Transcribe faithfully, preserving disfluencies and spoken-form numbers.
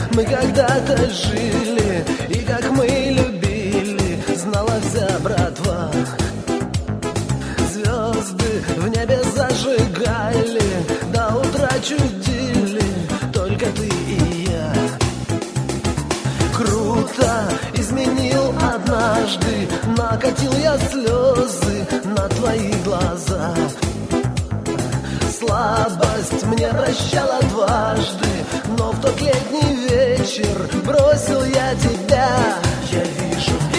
мы когда-то жили, и как мы любили, знала вся братва. Звезды в небе зажигали, до утра чудили, только ты и я. Круто изменил однажды, накатил я слезы на твои глаза. Слабость мне прощала дважды, но в тот летний вечер бросил я тебя. Я вижу